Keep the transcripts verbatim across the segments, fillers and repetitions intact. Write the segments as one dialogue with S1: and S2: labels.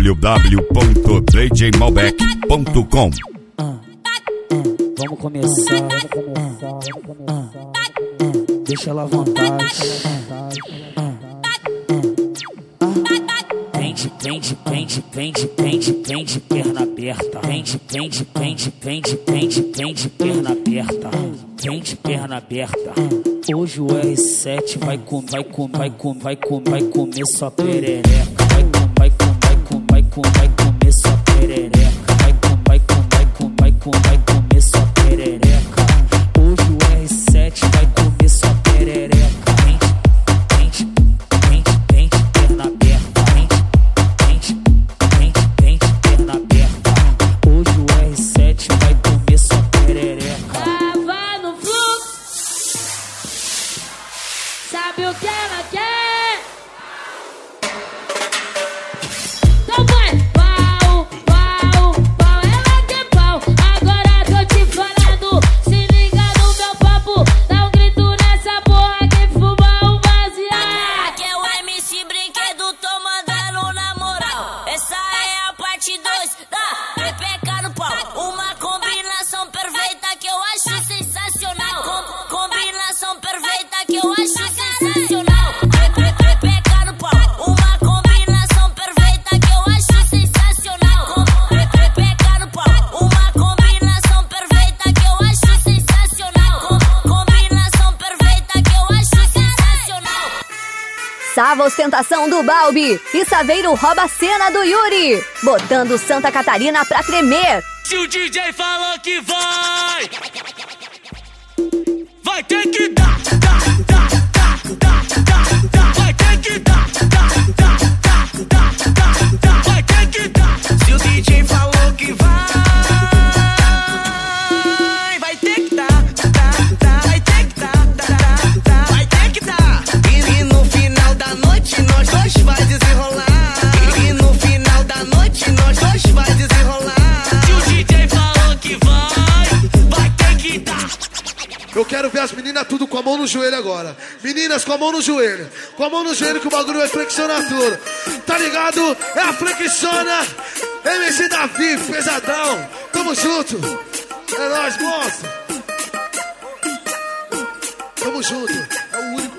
S1: w w ponto d j malbec ponto com.
S2: Vamos começar, vamos começar, vamos começar. Deixa ela à vontade. Pende, pende, pende, pende, pende, pende, perna aberta. Pende, pende, pende, pende, pende, pende, perna aberta. Pende, perna aberta. Hoje o R sete vai com, vai com, vai com, vai com, vai comer sua perereca. Vai com, vai com, vai com, vai com, vai comer sua perereca. Vai com, vai com, vai com, vai com, vai comer sua perereca. Hoje o R sete vai comer sua perereca. Pente, pente, pente, pente, perna aberta. Pente, pente, pente, pente, perna aberta. Hoje o R sete vai comer sua perereca.
S3: Tava no fluxo, sabe o que ela quer? Então vai, pau, pau, pau, ela quer pau. Agora tô te falando, se liga no meu papo. Dá um grito nessa porra que fuma um baseado.
S4: Aqui é o M C Brinquedo, tô mandando na moral. Essa é a parte dois da Pepeca no pau. Uma combinação perfeita que eu acho sensacional. Com, combinação perfeita que eu acho sensacional. Pepeca no pau. Uma combinação perfeita que eu acho sensacional. Com, pepeca no pau. Uma combinação perfeita que eu acho sensacional. Com, combinação perfeita que eu acho sensacional.
S5: Sava ostentação do Balbi e Saveiro rouba a cena do Yuri, botando Santa Catarina pra tremer.
S6: Se o D J falou que vai, vai ter que dar, dar, dar, dar, dar, dar, dar. Vai ter que dar, dar, dar, dar, dar, dar, dar. Vai ter que dar. Se o D J falou que vai, vai ter que dar, dar, dar. Vai ter que dar, dar, dar, vai ter que dar. E, e no final da noite nós dois vai desenrolar. E, e no final da noite nós dois vai desenrolar. Se o D J falou que vai, vai ter que dar.
S7: Eu quero ver as meninas tudo com a mão no joelho agora. Meninas com a mão no joelho. Com a mão no joelho que o bagulho vai flexionar tudo. Tá ligado? É a flexiona. M C Davi, pesadão. Tamo junto. É nóis, monstro. Tamo junto. É o único.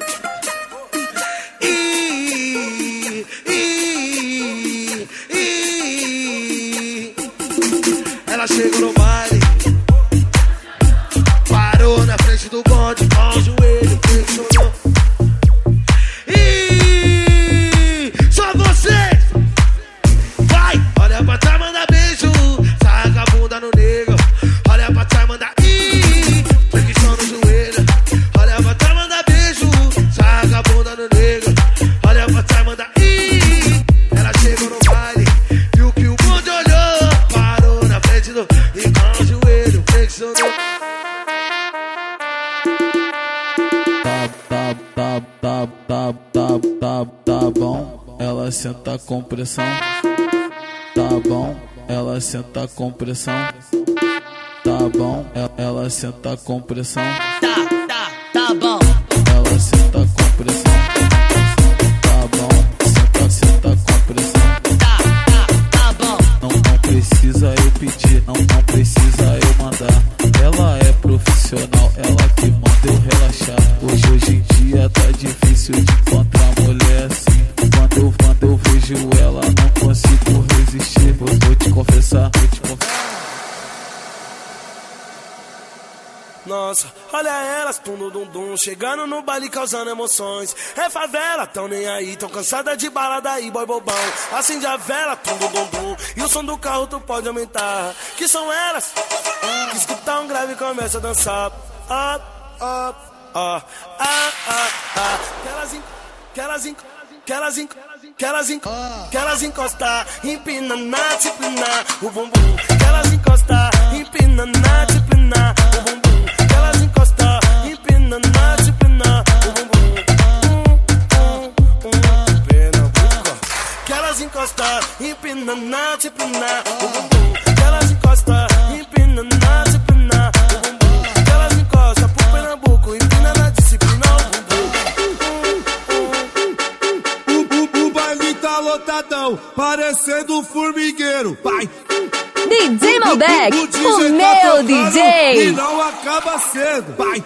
S7: Ih, ih, ih. Ela chegou no baile. Parou na frente do bonde, com o joelho flexionou. E só vocês. Vai, olha pra trás, manda beijo. Saca a bunda no nego. Olha pra trás, manda i. Flexiona no joelho. Olha pra trás, manda beijo. Saca a bunda no nego. Olha pra trás, manda i. Ela chegou no baile, viu que o bonde olhou. Parou na frente do e com o joelho flexionou.
S8: Tá, tá, tá, tá, tá, tá, tá bom, ela senta com pressão. Tá bom, ela senta com pressão. Tá bom, ela, ela senta com pressão.
S4: Tá, tá, tá bom.
S8: Ela senta com pressão. Tá bom, senta, senta com pressão.
S4: Tá, tá, tá bom.
S8: Não, não precisa eu pedir, não, não precisa eu mandar. Ela é profissional, ela que manda eu relaxar. Hoje, hoje em dia tá difícil de encontrar mulher assim. Quando eu, quando eu vejo ela, não consigo resistir. Vou, vou te confessar, vou te confessar.
S6: Nossa, olha elas, tum dum dum, chegando no baile causando emoções. É favela, tão nem aí, tão cansada de balada aí, boy bobão. Acende a vela, tum dum dum, e o som do carro tu pode aumentar. Que são elas que escutar um grave e começa a dançar. Up, up, up, ah, ah, ah. Que elas, que elas, que elas, que elas, que elas encostar, empina na disciplina, o bumbum. Que elas encostar, empina na disciplina, o bumbum. Que elas encostar, empina na disciplina, o bumbum. Pernambuco. Que elas encostar, empina na disciplina, o bumbum. Que elas encostar, empina na disciplina, o bumbum. Que elas encostam pro Pernambuco, empina na disciplina, o bumbum.
S9: O baile tá lotadão, parece parecendo um formigueiro. Vai.
S5: D J Malbec, o, o, o meu tá D J.
S9: E não acaba cedo. Vai.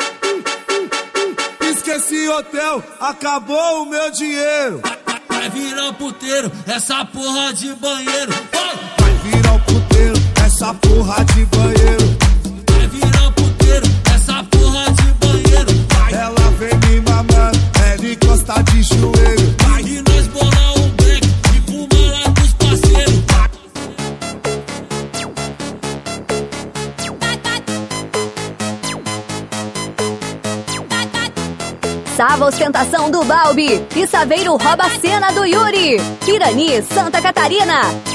S9: Esqueci hotel, acabou o meu dinheiro.
S10: Vai virar puteiro, essa porra de banheiro. Vai,
S9: vai virar puteiro, essa porra de banheiro.
S10: Vai virar puteiro, essa porra de banheiro.
S9: Vai. Ela vem me mamando, ela encosta de joelho.
S10: Vai. E nós bolar um black e fumar lá com os parceiros.
S5: Sava ostentação do Balbi e Saveiro rouba a cena do Yuri. Pirani, Santa Catarina.